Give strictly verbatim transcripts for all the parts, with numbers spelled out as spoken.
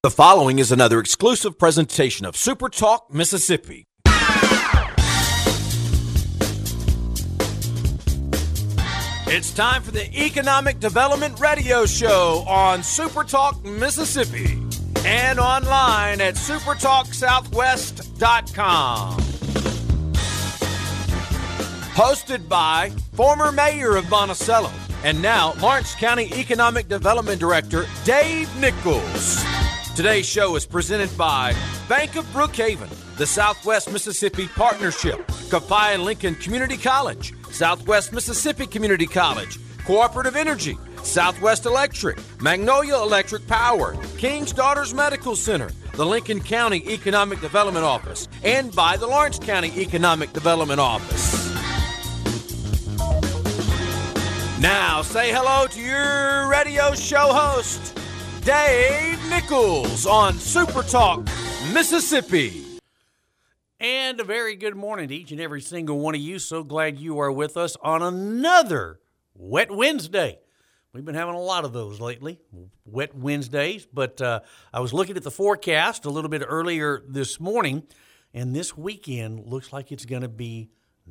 The following is another exclusive presentation of Super Talk Mississippi. It's time for the Economic Development Radio Show on Super Talk Mississippi and online at super talk southwest dot com. Hosted by former mayor of Monticello and now Lawrence County Economic Development Director Dave Nichols. Today's show is presented by Bank of Brookhaven, the Southwest Mississippi Partnership, Copiah Lincoln Community College, Southwest Mississippi Community College, Cooperative Energy, Southwest Electric, Magnolia Electric Power, King's Daughters Medical Center, the Lincoln County Economic Development Office, and by the Lawrence County Economic Development Office. Now, say hello to your radio show host, Dave Nichols on Super Talk Mississippi. And a very good morning to each and every single one of you. So glad you are with us on another Wet Wednesday. We've been having a lot of those lately, Wet Wednesdays. But uh, I was looking at the forecast a little bit earlier this morning, and this weekend looks like it's going to be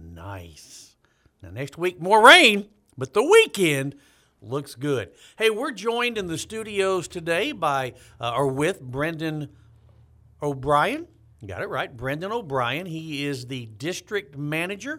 nice. Now, next week, more rain, but the weekend looks good. Hey, we're joined in the studios today by, uh, or with Brendan O'Brien. Got it right, Brendan O'Brien. He is the district manager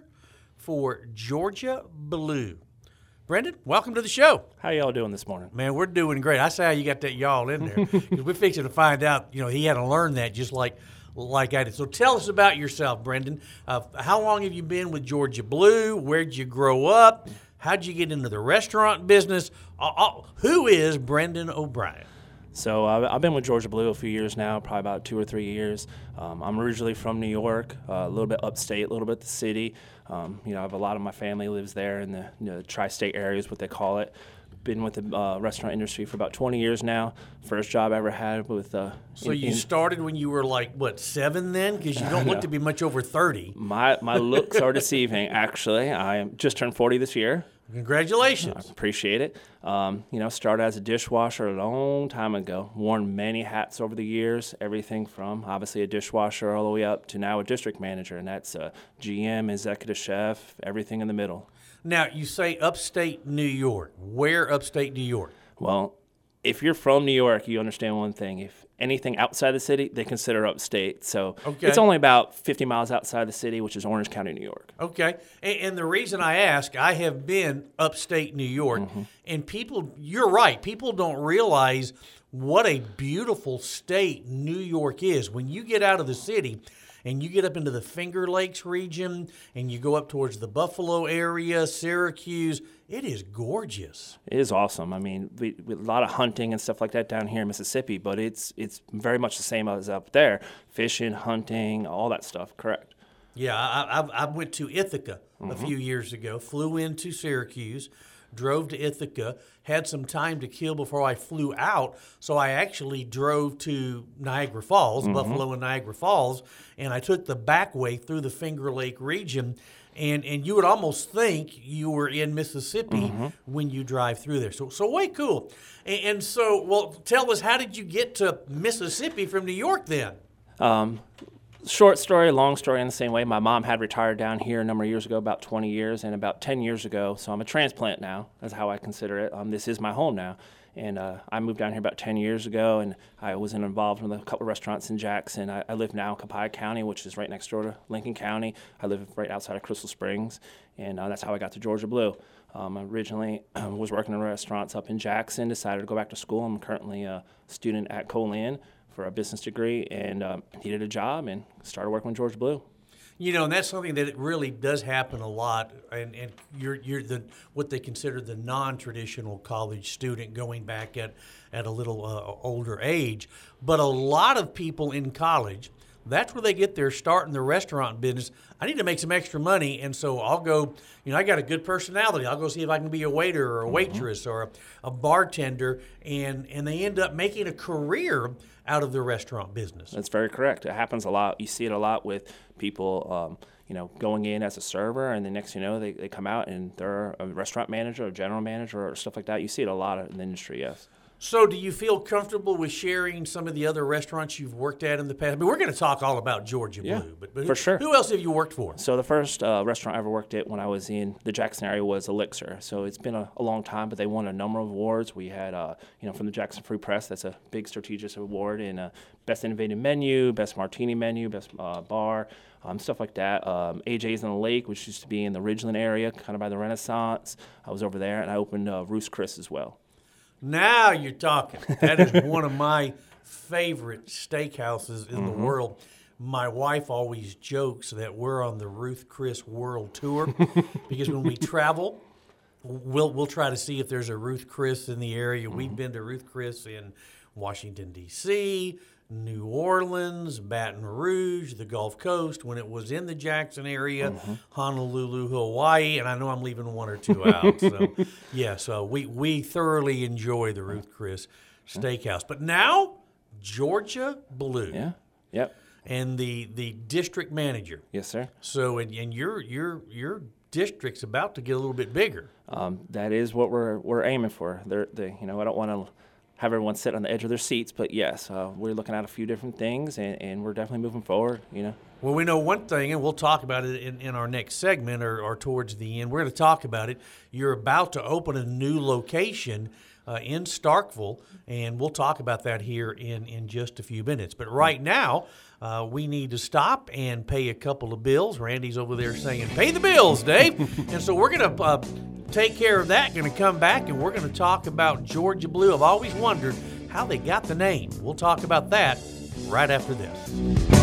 for Georgia Blue. Brendan, welcome to the show. How y'all doing this morning? Man, we're doing great. I say how you got that y'all in there. Because we're fixing to find out, you know, he had to learn that just like like I did. So tell us about yourself, Brendan. Uh, how long have you been with Georgia Blue? Where'd you grow up? How'd you get into the restaurant business? Uh, uh, who is Brendan O'Brien? So uh, I've been with Georgia Blue a few years now, probably about two or three years. Um, I'm originally from New York, uh, a little bit upstate, a little bit the city. Um, you know, I have a lot of my family lives there in the, you know, the tri-state area is what they call it. Been with the uh, restaurant industry for about twenty years now. First job I ever had with. Uh, so in, you in, started when you were like what seven then? Because you don't look to be much over thirty. My my looks are deceiving. Actually, I just turned forty this year. Congratulations. I appreciate it. Um, you know, started as a dishwasher a long time ago. Worn many hats over the years, everything from obviously a dishwasher all the way up to now a district manager, and that's a G M, executive chef, everything in the middle. Now, you say upstate New York. Where upstate New York? Well, if you're from New York, you understand one thing. If anything outside the city, they consider upstate. So okay. It's only about fifty miles outside the city, which is Orange County, New York. Okay. And, and the reason I ask, I have been upstate New York, Mm-hmm. and people, you're right, people don't realize what a beautiful state New York is. When you get out of the city and you get up into the Finger Lakes region and you go up towards the Buffalo area, Syracuse, it is gorgeous. It is awesome. I mean, we, we, a lot of hunting and stuff like that down here in Mississippi, but it's it's very much the same as up there. Fishing, hunting, all that stuff, correct. Yeah, I, I, I went to Ithaca Mm-hmm. a few years ago, flew into Syracuse, drove to Ithaca, had some time to kill before I flew out, so I actually drove to Niagara Falls, Mm-hmm. Buffalo and Niagara Falls, and I took the back way through the Finger Lake region, and, and you would almost think you were in Mississippi Mm-hmm. when you drive through there. So, so way cool. And, and so, well, tell us, how did you get to Mississippi from New York then? Um, short story, long story in the same way. My mom had retired down here a number of years ago, about twenty years, and about ten years ago, so I'm a transplant now. That's how I consider it. Um, this is my home now. And uh, I moved down here about ten years ago, and I was involved with a couple of restaurants in Jackson. I, I live now in Copiah County, which is right next door to Lincoln County. I live right outside of Crystal Springs, and uh, that's how I got to Georgia Blue. Um, originally uh, was working in restaurants up in Jackson, decided to go back to school. I'm currently a student at Colin for a business degree, and uh, needed a job and started working with Georgia Blue. You know, and that's something that it really does happen a lot, and, and you're you're the what they consider the non-traditional college student going back at, at a little uh, older age. But a lot of people in college, that's where they get their start in the restaurant business. I need to make some extra money, and so I'll go, you know, I got a good personality. I'll go see if I can be a waiter or a waitress mm-hmm. or a, a bartender, and, and they end up making a career out of the restaurant business. That's very correct. It happens a lot. You see it a lot with people, um, you know, going in as a server, and the next you know, they, they come out and they're a restaurant manager or general manager or stuff like that. You see it a lot in the industry, yes. So do you feel comfortable with sharing some of the other restaurants you've worked at in the past? I mean, we're going to talk all about Georgia Yeah, Blue, but, but for who, sure. who else have you worked for? So the first uh, restaurant I ever worked at when I was in the Jackson area was Elixir. So it's been a, a long time, but they won a number of awards. We had, uh, you know, from the Jackson Free Press, that's a big prestigious award, and uh, Best Innovative Menu, Best Martini Menu, Best uh, Bar, um, stuff like that. Um, A J's on the Lake, which used to be in the Ridgeland area, kind of by the Renaissance. I was over there, and I opened uh, Roost Chris as well. Now you're talking. That is one of my favorite steakhouses in mm-hmm. the world. My wife always jokes that we're on the Ruth Chris World Tour because when we travel, we'll we'll try to see if there's a Ruth Chris in the area. Mm-hmm. We've been to Ruth Chris in Washington, D C, New Orleans, Baton Rouge, the Gulf Coast, when it was in the Jackson area, mm-hmm. Honolulu, Hawaii, and I know I'm leaving one or two out. So, yeah, so we, we thoroughly enjoy the Ruth Chris Steakhouse. But now, Georgia Blue. Yeah, yep. And the, the district manager. Yes, sir. So, and, and your your your district's about to get a little bit bigger. Um, that is what we're we're aiming for. They're, they, you know, I don't want to have everyone sit on the edge of their seats, but yes, uh, we're looking at a few different things, and, and we're definitely moving forward, you know. Well, we know one thing, and we'll talk about it in, in our next segment or, or towards the end. We're going to talk about it. You're about to open a new location uh, in Starkville, and we'll talk about that here in, in just a few minutes. But right now, uh, we need to stop and pay a couple of bills. Randy's over there saying, pay the bills, Dave. And so we're going to uh, take care of that. Going to come back, and we're going to talk about Georgia Blue. I've always wondered how they got the name. We'll talk about that right after this.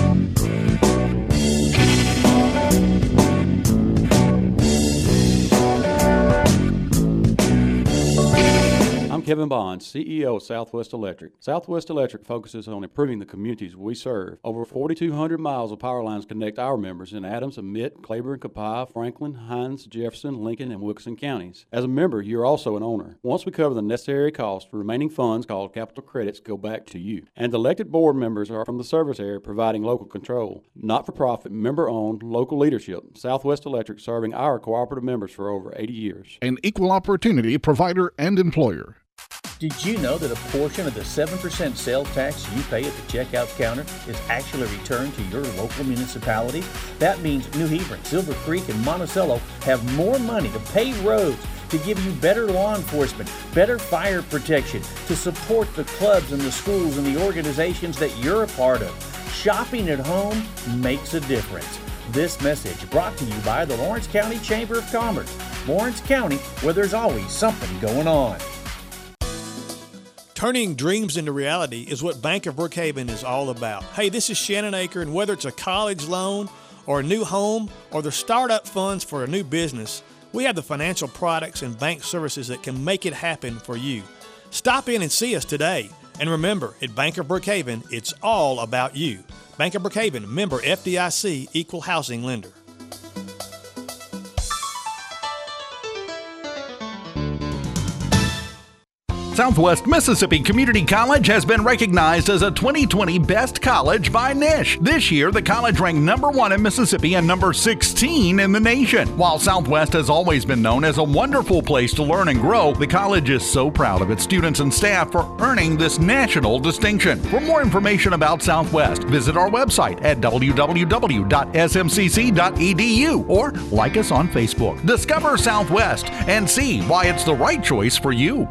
I'm Kevin Bond, C E O of Southwest Electric. Southwest Electric focuses on improving the communities we serve. Over forty-two hundred miles of power lines connect our members in Adams, Emmett, Claiborne, Copiah, Franklin, Hinds, Jefferson, Lincoln, and Wilkeson counties. As a member, you're also an owner. Once we cover the necessary costs, remaining funds called capital credits go back to you. And elected board members are from the service area providing local control. Not-for-profit, member-owned, local leadership. Southwest Electric serving our cooperative members for over eighty years. An equal opportunity provider and employer. Did you know that a portion of the seven percent sales tax you pay at the checkout counter is actually returned to your local municipality? That means New Hebron, Silver Creek, and Monticello have more money to pave roads, to give you better law enforcement, better fire protection, to support the clubs and the schools and the organizations that you're a part of. Shopping at home makes a difference. This message brought to you by the Lawrence County Chamber of Commerce. Lawrence County, where there's always something going on. Turning dreams into reality is what Bank of Brookhaven is all about. Hey, this is Shannon Aker, and whether it's a college loan or a new home or the startup funds for a new business, we have the financial products and bank services that can make it happen for you. Stop in and see us today. And remember, at Bank of Brookhaven, it's all about you. Bank of Brookhaven, member F D I C, equal housing lender. Southwest Mississippi Community College has been recognized as a twenty twenty Best College by Niche. This year, the college ranked number one in Mississippi and number sixteen in the nation. While Southwest has always been known as a wonderful place to learn and grow, the college is so proud of its students and staff for earning this national distinction. For more information about Southwest, visit our website at w w w dot s m c c dot e d u or like us on Facebook. Discover Southwest and see why it's the right choice for you.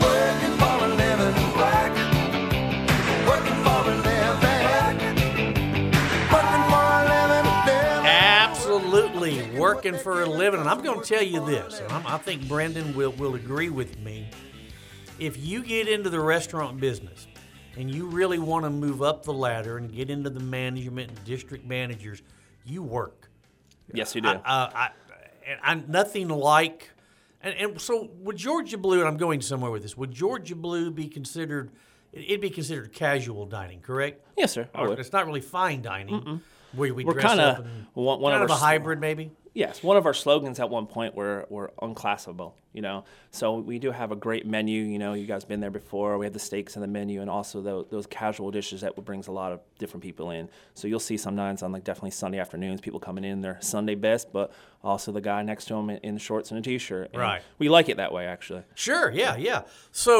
Absolutely, working for a living. And I'm going to tell you this, and I'm, I think Brendan will, will agree with me. If you get into the restaurant business and you really want to move up the ladder and get into the management and district managers, you work. Yes, you do. I, uh, I, I, nothing like, and, and so would Georgia Blue, and I'm going somewhere with this, would Georgia Blue be considered, it'd be considered casual dining, correct? Yes, sir. I Or would. it's not really fine dining. Mm-mm. Where we We're dress kinda up and one- one kind of of a our- hybrid, maybe. Yes, one of our slogans at one point were, were unclassable, you know. So we do have a great menu, you know, you guys been there before. We have the steaks on the menu and also those, those casual dishes that brings a lot of different people in. So you'll see sometimes on like definitely Sunday afternoons, people coming in their Sunday best, but also the guy next to them in, in shorts and a t-shirt. And Right. we like it that way, actually. Sure, yeah, yeah. So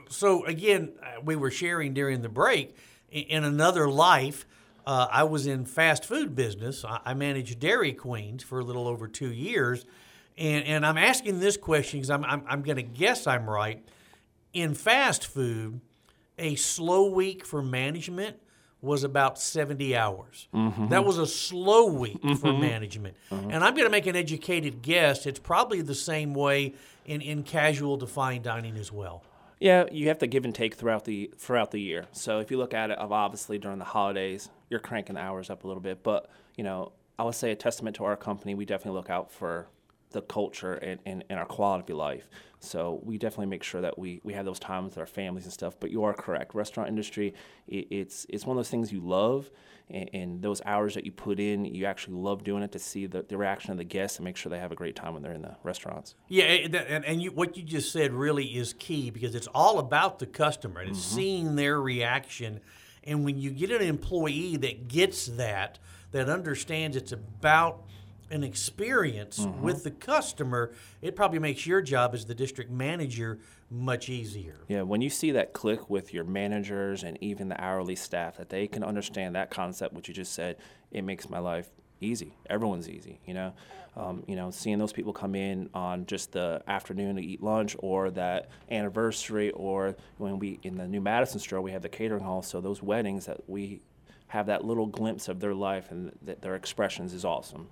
so again, uh, we were sharing during the break. In, in another life, uh, I was in fast food business. I, I managed Dairy Queens for a little over two years, and and I'm asking this question because I'm I'm, I'm going to guess I'm right. In fast food, a slow week for management was about seventy hours. Mm-hmm. That was a slow week mm-hmm. for management. Mm-hmm. And I'm going to make an educated guess. It's probably the same way in, in casual to fine dining as well. Yeah, you have to give and take throughout the throughout the year. So if you look at it, obviously during the holidays, you're cranking the hours up a little bit. But, you know, I would say a testament to our company, we definitely look out for the culture and, and, and our quality of life. So we definitely make sure that we, we have those times with our families and stuff. But you are correct. Restaurant industry, it, it's it's one of those things you love, and, and those hours that you put in, you actually love doing it to see the, the reaction of the guests and make sure they have a great time when they're in the restaurants. Yeah, and, and you, what you just said really is key because it's all about the customer and it's mm-hmm. seeing their reaction. And when you get an employee that gets that, that understands it's about an experience mm-hmm. with the customer, it probably makes your job as the district manager much easier. Yeah, when you see that click with your managers and even the hourly staff, that they can understand that concept, what you just said, it makes my life easy. Everyone's easy, you know. Um, you know, seeing those people come in on just the afternoon to eat lunch, or that anniversary, or when we in the new Madison store we have the catering hall. So those weddings that we have that little glimpse of their life and th- their expressions is awesome.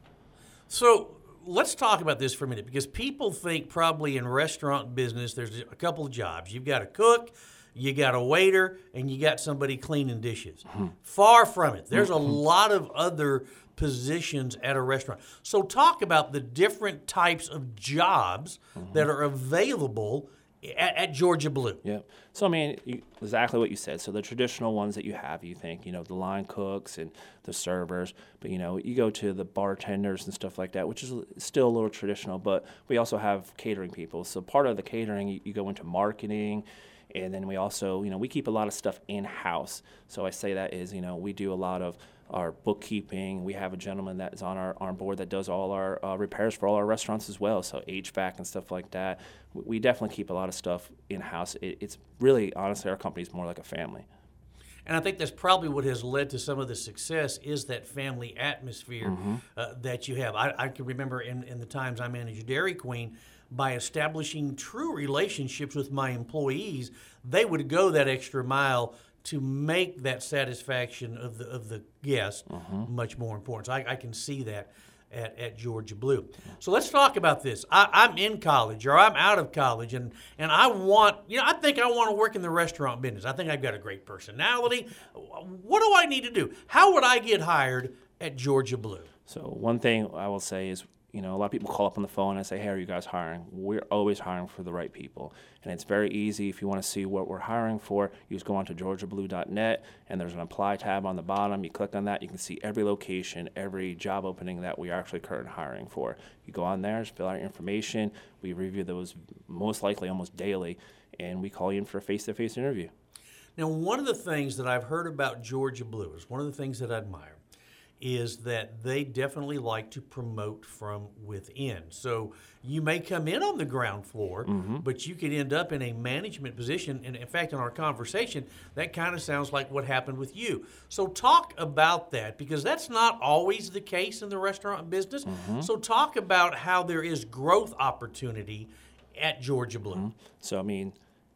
So let's talk about this for a minute because people think probably in restaurant business there's a couple of jobs. You've got a cook, you got a waiter, and you got somebody cleaning dishes. Mm-hmm. Far from it. There's mm-hmm. a lot of other positions at a restaurant. So talk about the different types of jobs mm-hmm. that are available at, at Georgia Blue. Yeah. So, I mean, you, exactly what you said. So the traditional ones that you have, you think, you know, the line cooks and the servers. But, you know, you go to the bartenders and stuff like that, which is still a little traditional. But we also have catering people. So part of the catering, you, you go into marketing. And then we also, you know, we keep a lot of stuff in-house. So I say that is, you know, we do a lot of our bookkeeping. We have a gentleman that is on our, our board that does all our uh, repairs for all our restaurants as well, so H V A C and stuff like that. We definitely keep a lot of stuff in-house. It, it's really, honestly, our company is more like a family. And I think that's probably what has led to some of the success is that family atmosphere mm-hmm. uh, that you have. I, I can remember in, in the times I managed Dairy Queen, by establishing true relationships with my employees, they would go that extra mile to make that satisfaction of the of the guest mm-hmm. much more important. So I, I can see that at, at Georgia Blue. So let's talk about this. I, I'm in college or I'm out of college, and, and I want, you know, I think I want to work in the restaurant business. I think I've got a great personality. What do I need to do? How would I get hired at Georgia Blue? So one thing I will say is, you know, a lot of people call up on the phone and say, hey, are you guys hiring? We're always hiring for the right people. And it's very easy. If you want to see what we're hiring for, you just go on to georgia blue dot net, and there's an apply tab on the bottom. You click on that. You can see every location, every job opening that we are actually currently hiring for. You go on there, just fill out your information. We review those most likely almost daily, and we call you in for a face-to-face interview. Now, one of the things that I've heard about Georgia Blue is one of the things that I admire is that they definitely like to promote from within. So you may come in on the ground floor, mm-hmm. but you could end up in a management position. And in fact, in our conversation, that kind of sounds like what happened with you. So talk about that, because that's not always the case in the restaurant business. Mm-hmm. So talk about how there is growth opportunity at Georgia Blue. Mm-hmm. So, I mean,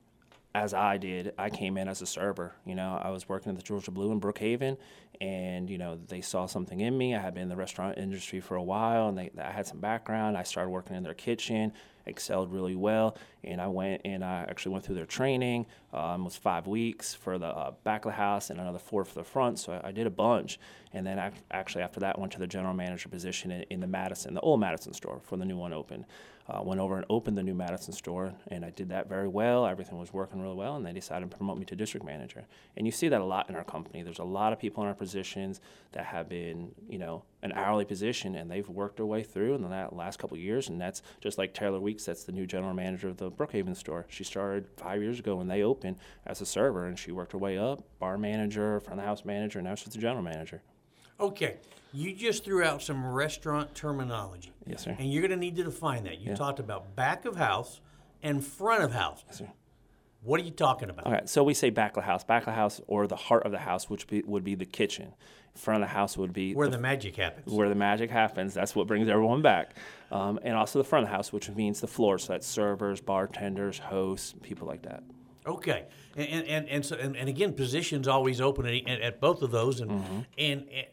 as I did, I came in as a server. You know, I was working at the Georgia Blue in Brookhaven, and, you know, they saw something in me. I had been in the restaurant industry for a while, and they, I had some background. I started working in their kitchen, excelled really well, and I went and I actually went through their training. Um, it was five weeks for the uh, back of the house and another four for the front, so I, I did a bunch. And then I, actually after that, went to the general manager position in, in the Madison, the old Madison store, before the new one opened. Uh, went over and opened the new Madison store, and I did that very well. Everything was working really well, and they decided to promote me to district manager. And you see that a lot in our company. There's a lot of people in our positions that have been, you know, an hourly position, and they've worked their way through in the last couple of years. And that's just like Taylor Weeks, that's the new general manager of the Brookhaven store. She started five years ago when they opened as a server, and she worked her way up, bar manager, front of the house manager, and now she's the general manager. Okay, you just threw out some restaurant terminology. Yes, sir. And you're going to need to define that. You yeah. talked about back of house and front of house. Yes, sir. What are you talking about? Okay, so we say back of the house. Back of the house, or the heart of the house, which be, would be the kitchen. Front of the house would be where the, the magic happens. Where the magic happens. That's what brings everyone back. Um, and also the front of the house, which means the floor. So that's servers, bartenders, hosts, people like that. Okay, and and and, so, and, and again, positions always open at, at both of those. And mm-hmm. and, and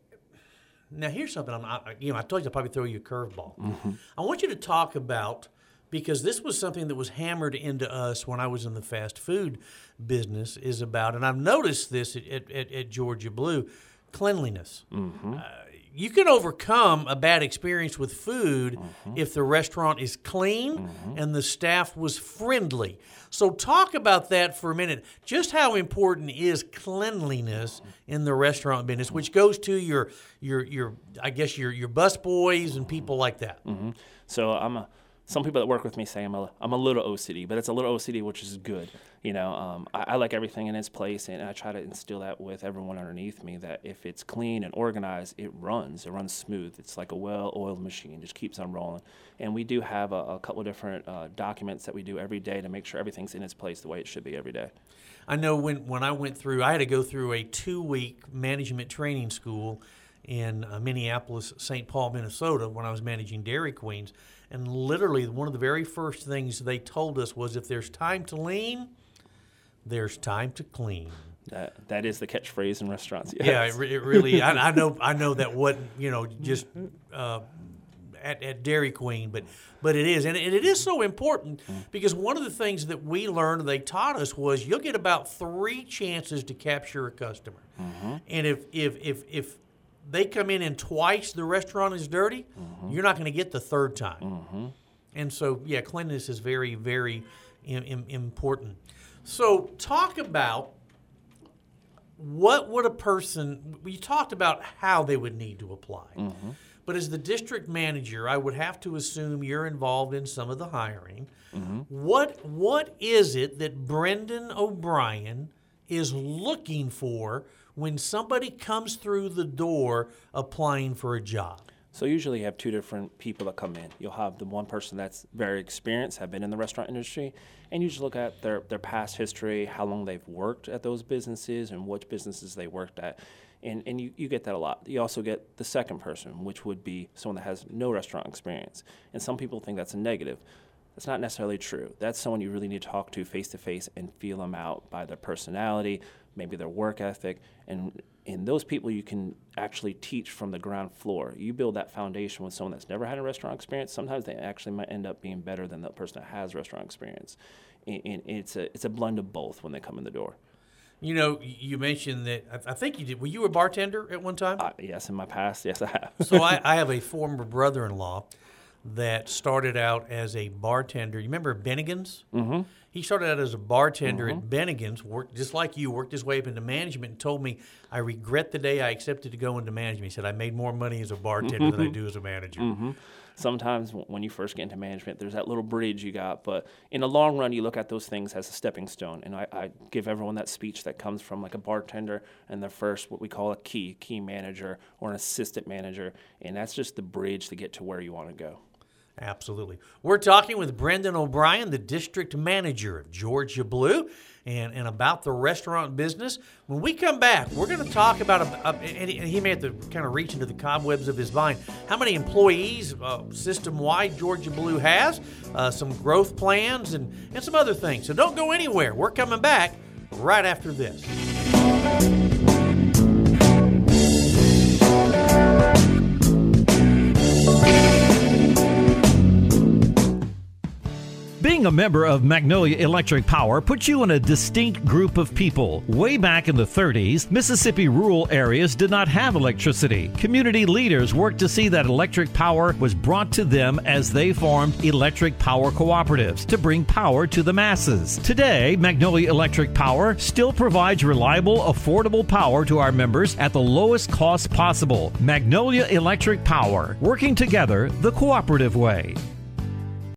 now here's something. I'm, I, you know, I told you I'd probably throw you a curveball. Mm-hmm. I want you to talk about, because this was something that was hammered into us when I was in the fast food business, is about, and I've noticed this at, at, at Georgia Blue. Cleanliness. Mm-hmm. Uh, you can overcome a bad experience with food mm-hmm. if the restaurant is clean mm-hmm. and the staff was friendly. So talk about that for a minute. Just how important is cleanliness in the restaurant business, which goes to your your your I guess your your bus boys and people like that. Mm-hmm. So I'm a Some people that work with me say I'm a, I'm a little O C D, but it's a little O C D, which is good. You know, um, I, I like everything in its place, and I try to instill that with everyone underneath me, that if it's clean and organized, it runs. It runs smooth. It's like a well-oiled machine. It just keeps on rolling. And we do have a, a couple of different uh, documents that we do every day to make sure everything's in its place the way it should be every day. I know when, when I went through, I had to go through a two-week management training school in uh, Minneapolis, Saint Paul, Minnesota, when I was managing Dairy Queens. And literally one of the very first things they told us was, if there's time to lean, there's time to clean. That that is the catchphrase in restaurants. Yes. Yeah, it, re- it really. I, I know. I know that wasn't, you know, just uh, at, at Dairy Queen, but but it is, and it, it is so important because one of the things that we learned, they taught us, was you'll get about three chances to capture a customer, mm-hmm. and if if if if they come in and twice the restaurant is dirty, mm-hmm. you're not going to get the third time. Mm-hmm. And so, yeah, cleanliness is very, very im- im- important. So talk about what would a person, you talked about how they would need to apply. Mm-hmm. But as the district manager, I would have to assume you're involved in some of the hiring. Mm-hmm. What What is it that Brendan O'Brien is looking for when somebody comes through the door applying for a job? So usually you have two different people that come in. You'll have the one person that's very experienced, have been in the restaurant industry, and you just look at their, their past history, how long they've worked at those businesses and which businesses they worked at. And, and you, you get that a lot. You also get the second person, which would be someone that has no restaurant experience. And some people think that's a negative. That's not necessarily true. That's someone you really need to talk to face-to-face and feel them out by their personality, maybe their work ethic, and in those people you can actually teach from the ground floor. You build that foundation with someone that's never had a restaurant experience. Sometimes they actually might end up being better than the person that has restaurant experience. And it's a it's a blend of both when they come in the door. You know, you mentioned that, I think you did, were you a bartender at one time? Uh, yes, in my past, yes I have. So I, I have a former brother-in-law that started out as a bartender. You remember Bennigan's? Mm-hmm. He started out as a bartender mm-hmm. at Bennigan's, worked just like you, worked his way up into management, and told me, I regret the day I accepted to go into management. He said, I made more money as a bartender than I do as a manager. Mm-hmm. Sometimes when you first get into management, there's that little bridge you got. But in the long run, you look at those things as a stepping stone. And I, I give everyone that speech that comes from like a bartender and their first, what we call a key, key manager or an assistant manager. And that's just the bridge to get to where you want to go. Absolutely. We're talking with Brendan O'Brien, the district manager of Georgia Blue, and, and about the restaurant business. When we come back, we're going to talk about, a, a, and he may have to kind of reach into the cobwebs of his mind, how many employees uh, system-wide Georgia Blue has, uh, some growth plans, and, and some other things. So don't go anywhere. We're coming back right after this. Being a member of Magnolia Electric Power puts you in a distinct group of people. Way back in the thirties, Mississippi rural areas did not have electricity. Community leaders worked to see that electric power was brought to them as they formed electric power cooperatives to bring power to the masses. Today, Magnolia Electric Power still provides reliable, affordable power to our members at the lowest cost possible. Magnolia Electric Power, working together the cooperative way.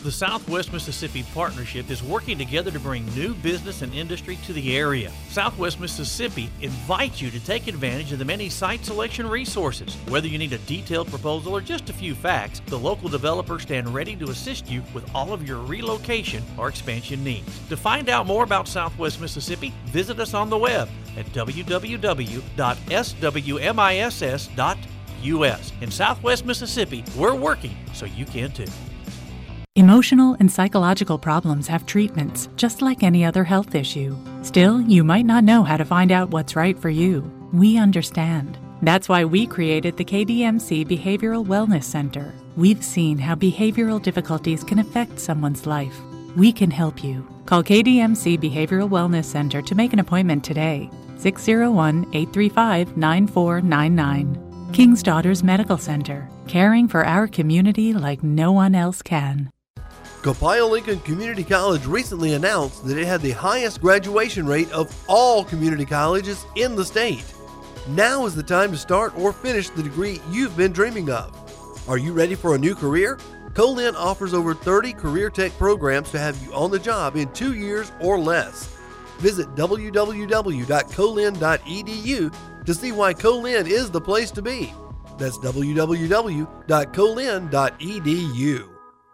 The Southwest Mississippi Partnership is working together to bring new business and industry to the area. Southwest Mississippi invites you to take advantage of the many site selection resources. Whether you need a detailed proposal or just a few facts, the local developers stand ready to assist you with all of your relocation or expansion needs. To find out more about Southwest Mississippi, visit us on the web at w w w dot s w m i s s dot u s. In Southwest Mississippi, we're working so you can too. Emotional and psychological problems have treatments, just like any other health issue. Still, you might not know how to find out what's right for you. We understand. That's why we created the K D M C Behavioral Wellness Center. We've seen how behavioral difficulties can affect someone's life. We can help you. Call K D M C Behavioral Wellness Center to make an appointment today. six oh one, eight three five, nine four nine nine. King's Daughters Medical Center, caring for our community like no one else can. Copiah Lincoln Community College recently announced that it had the highest graduation rate of all community colleges in the state. Now is the time to start or finish the degree you've been dreaming of. Are you ready for a new career? Colin offers over thirty career tech programs to have you on the job in two years or less. Visit w w w dot colin dot e d u to see why Colin is the place to be. That's w w w dot colin dot e d u.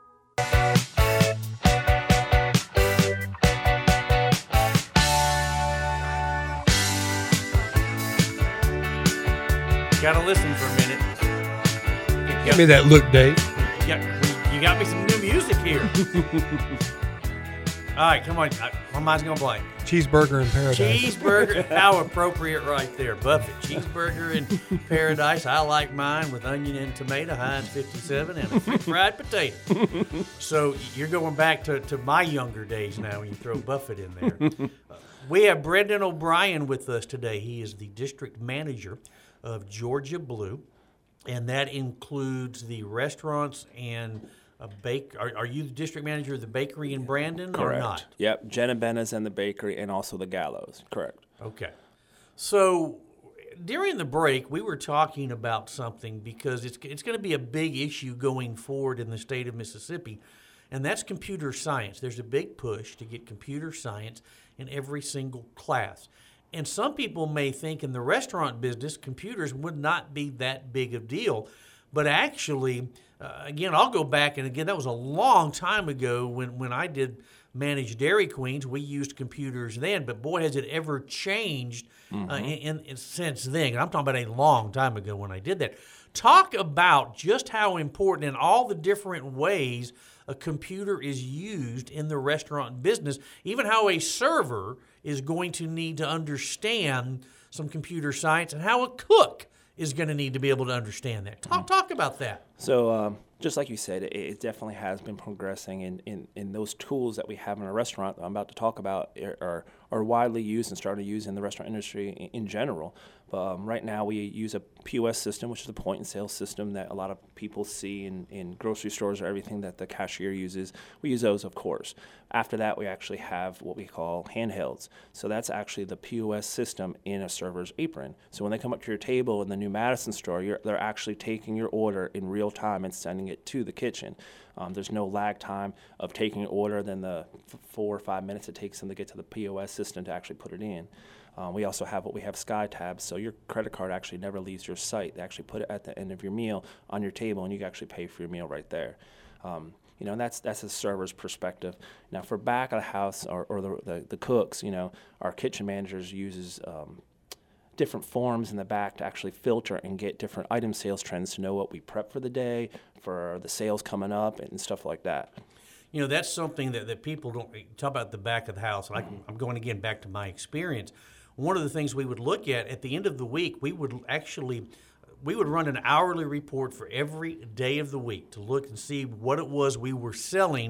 Gotta listen for a minute. Give me that look, Dave. Yeah, you got me some new music here. All right, come on. My mind's gonna blank. Cheeseburger in Paradise. Cheeseburger, how appropriate right there. Buffett, cheeseburger in Paradise. I like mine with onion and tomato, Heinz fifty-seven, and a few fried potato. So you're going back to, to my younger days now when you throw Buffett in there. Uh, we have Brendan O'Brien with us today. He is the district manager of Georgia Blue, and that includes the restaurants and a bake. Are, are you the district manager of the bakery in Brandon? Correct. Or not? Yep, Jenna Bena's and the bakery, and also the Gallows. Correct. Okay. So during the break, we were talking about something because it's it's going to be a big issue going forward in the state of Mississippi, and that's computer science. There's a big push to get computer science in every single class. And some people may think in the restaurant business, computers would not be that big of a deal. But actually, uh, again, I'll go back, and again, that was a long time ago when, when I did manage Dairy Queens. We used computers then, but boy, has it ever changed mm-hmm. uh, in, in, since then. And I'm talking about a long time ago when I did that. Talk about just how important in all the different ways a computer is used in the restaurant business, even how a server is going to need to understand some computer science and how a cook is going to need to be able to understand that. Talk, talk about that. So um, just like you said, it, it definitely has been progressing, in, in, in those tools that we have in a restaurant that I'm about to talk about are, are widely used and started to use in the restaurant industry in, in general. Um, right now we use a P O S system, which is a point and sale system that a lot of people see in, in grocery stores or everything that the cashier uses. We use those, of course. After that, we actually have what we call handhelds. So that's actually the P O S system in a server's apron. So when they come up to your table in the New Madison store, you're, they're actually taking your order in real time and sending it to the kitchen. Um, there's no lag time of taking an order than the f- four or five minutes it takes them to get to the P O S system to actually put it in. Um, we also have what we have Sky Tabs, so your credit card actually never leaves your site. They actually put it at the end of your meal on your table, and you can actually pay for your meal right there. Um, you know, and that's that's a server's perspective. Now, for back of the house or, or the, the the cooks, you know, our kitchen managers uses um, different forms in the back to actually filter and get different item sales trends to know what we prep for the day, for the sales coming up, and stuff like that. You know, that's something that, that people don't talk about the back of the house. And I can, I'm going again back to my experience. One of the things we would look at at the end of the week, we would actually, we would run an hourly report for every day of the week to look and see what it was we were selling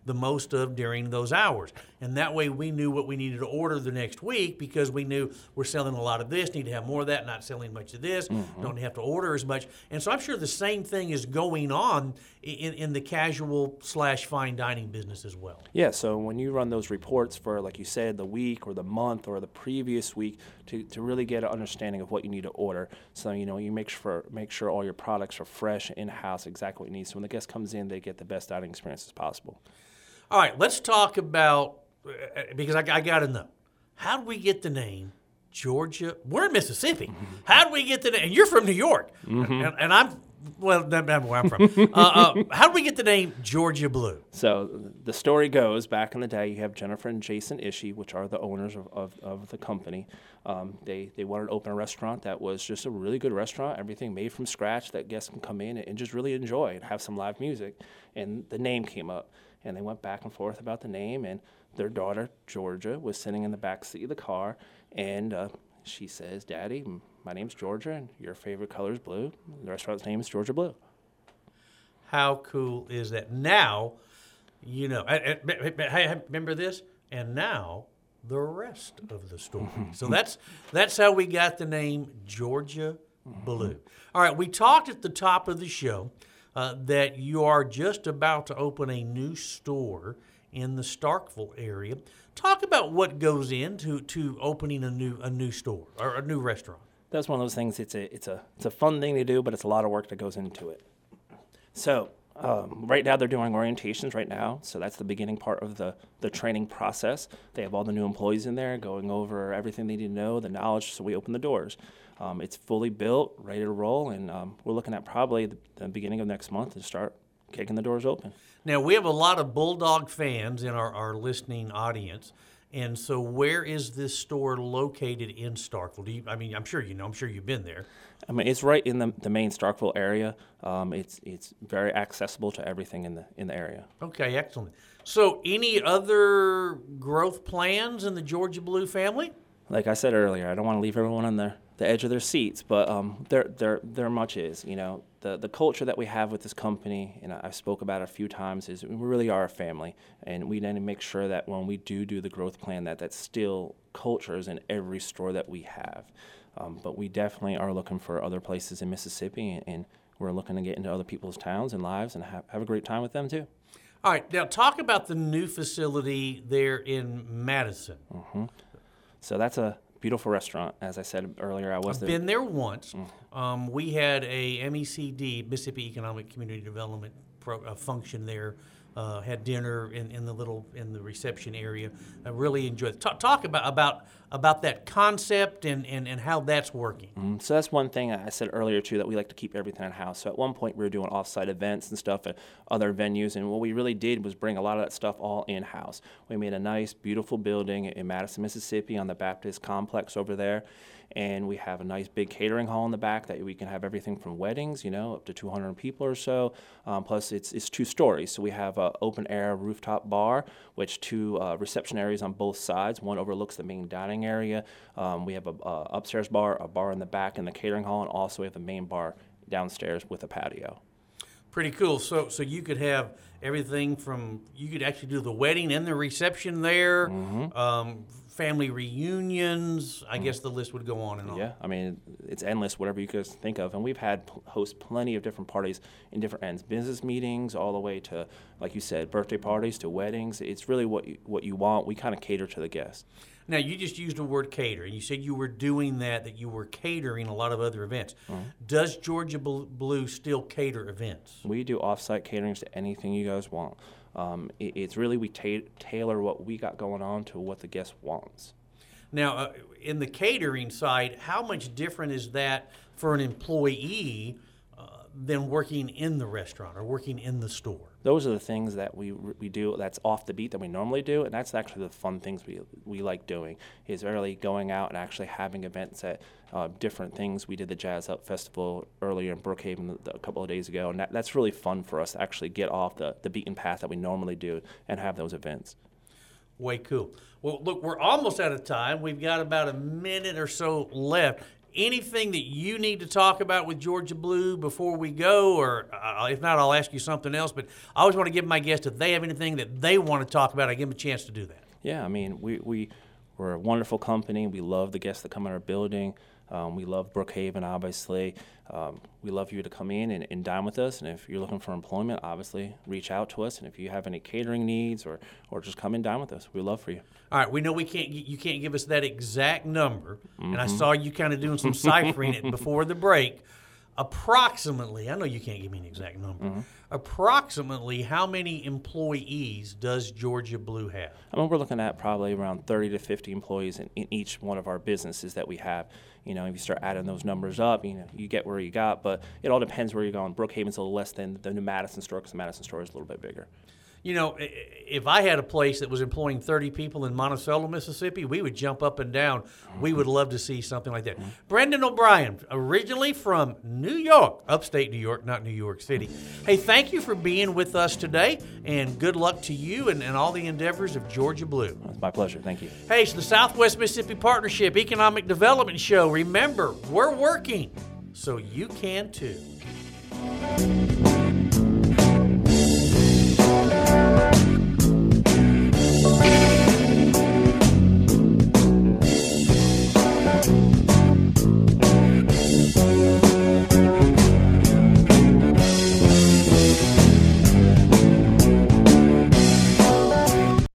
the most of during those hours. And that way we knew what we needed to order the next week, because we knew we're selling a lot of this, need to have more of that, not selling much of this, mm-hmm. don't have to order as much. And so I'm sure the same thing is going on in, in the casual slash fine dining business as well. Yeah, so when you run those reports for, like you said, the week or the month or the previous week, to, to really get an understanding of what you need to order, so you know you make sure make sure all your products are fresh, in-house, exactly what you need. So when the guest comes in, they get the best dining experience as possible. All right, let's talk about, because I, I got to know, how did we get the name Georgia? We're in Mississippi. Mm-hmm. How did we get the name? And you're from New York, mm-hmm. and, and I'm, well, that's not where I'm from. uh, uh, how did we get the name Georgia Blue? So the story goes, back in the day, you have Jennifer and Jason Ishii, which are the owners of, of, of the company. Um, they, they wanted to open a restaurant that was just a really good restaurant, everything made from scratch that guests can come in and just really enjoy and have some live music. And the name came up. And they went back and forth about the name, and their daughter, Georgia, was sitting in the back seat of the car, and uh, she says, "Daddy, my name's Georgia, and your favorite color is blue. The restaurant's name is Georgia Blue." How cool is that? Now, you know, I, I, I remember this, and now the rest of the story. So that's that's how we got the name Georgia Blue. All right, we talked at the top of the show Uh, that you are just about to open a new store in the Starkville area. Talk about what goes into to opening a new a new store or a new restaurant. That's one of those things. It's a it's a it's a fun thing to do, but it's a lot of work that goes into it. So um, right now they're doing orientations right now. So that's the beginning part of the the training process. They have all the new employees in there going over everything they need to know, the knowledge. So we open the doors. Um, it's fully built, ready to roll, and um, we're looking at probably the, the beginning of next month to start kicking the doors open. Now, we have a lot of Bulldog fans in our, our listening audience, and so where is this store located in Starkville? Do you, I mean, I'm sure you know. I'm sure you've been there. I mean, it's right in the, the main Starkville area. Um, it's it's very accessible to everything in the in the area. Okay, excellent. So, any other growth plans in the Georgia Blue family? Like I said earlier, I don't want to leave everyone on the, the edge of their seats, but um, there, there, there much is. You know, the the culture that we have with this company, and I spoke about it a few times, is we really are a family, and we need to make sure that when we do do the growth plan, that that still culture is in every store that we have. Um, but we definitely are looking for other places in Mississippi, and, and we're looking to get into other people's towns and lives and have, have a great time with them too. All right, now talk about the new facility there in Madison. Mm-hmm. So that's a beautiful restaurant. As I said earlier, I was I've there. been there once. Mm. Um, we had a M E C D, Mississippi Economic Community Development pro, uh, function there. Uh, had dinner in, in the little in the reception area. I really enjoyed it. Talk, talk about about about that concept and, and, and how that's working. Mm, so that's one thing I said earlier too, that we like to keep everything in house. So at one point we were doing off-site events and stuff at other venues, and what we really did was bring a lot of that stuff all in house. We made a nice, beautiful building in Madison, Mississippi, on the Baptist complex over there. And we have a nice big catering hall in the back that we can have everything from weddings, you know, up to two hundred people or so. Um, plus, it's it's two stories. So we have an open air rooftop bar, which two uh, reception areas on both sides. One overlooks the main dining area. Um, we have a uh, upstairs bar, a bar in the back in the catering hall, and also we have the main bar downstairs with a patio. Pretty cool. So so you could have everything from, you could actually do the wedding and the reception there. Mm-hmm. Um, family reunions, I mm. guess the list would go on and on. Yeah, I mean, it's endless, whatever you could think of. And we've had host plenty of different parties in different ends, business meetings all the way to, like you said, birthday parties to weddings. It's really what you, what you want. We kind of cater to the guests. Now, you just used the word cater, and you said you were doing that, that you were catering a lot of other events. Mm-hmm. Does Georgia Blue still cater events? We do off-site caterings to anything you guys want. Um, it, it's really, we ta- tailor what we got going on to what the guest wants. Now, uh, in the catering side, how much different is that for an employee uh, than working in the restaurant or working in the store? Those are the things that we we do that's off the beat that we normally do, and that's actually the fun things we we like doing, is really going out and actually having events at uh, different things. We did the Jazz Up Festival earlier in Brookhaven a couple of days ago, and that, that's really fun for us to actually get off the, the beaten path that we normally do and have those events. Way cool. Well, look, we're almost out of time. We've got about a minute or so left. anything that you need to talk about with Georgia Blue before we go? Or uh, if not, I'll ask you something else. But I always want to give my guests, if they have anything that they want to talk about, I give them a chance to do that. Yeah, I mean, we, we, we're a wonderful company. We love the guests that come in our building. Um, we love Brookhaven, obviously. Um, we love you to come in and, and dine with us. And if you're looking for employment, obviously, reach out to us. And if you have any catering needs or, or just come and dine with us, we'd love for you. All right, we know we can't. You can't give us that exact number. Mm-hmm. And I saw you kind of doing some ciphering it before the break. Approximately, I know you can't give me an exact number. Mm-hmm. Approximately, how many employees does Georgia Blue have? I mean, we're looking at probably around thirty to fifty employees in, in each one of our businesses that we have. You know, if you start adding those numbers up, you know, you get where you got. But it all depends where you're going. Brookhaven's a little less than the new Madison store, because the Madison store is a little bit bigger. You know, if I had a place that was employing thirty people in Monticello, Mississippi, we would jump up and down. Mm-hmm. We would love to see something like that. Mm-hmm. Brendan O'Brien, originally from New York, upstate New York, not New York City. Hey, thank you for being with us today, and good luck to you and, and all the endeavors of Georgia Blue. It's my pleasure. Thank you. Hey, it's the Southwest Mississippi Partnership Economic Development Show. Remember, we're working, so you can too.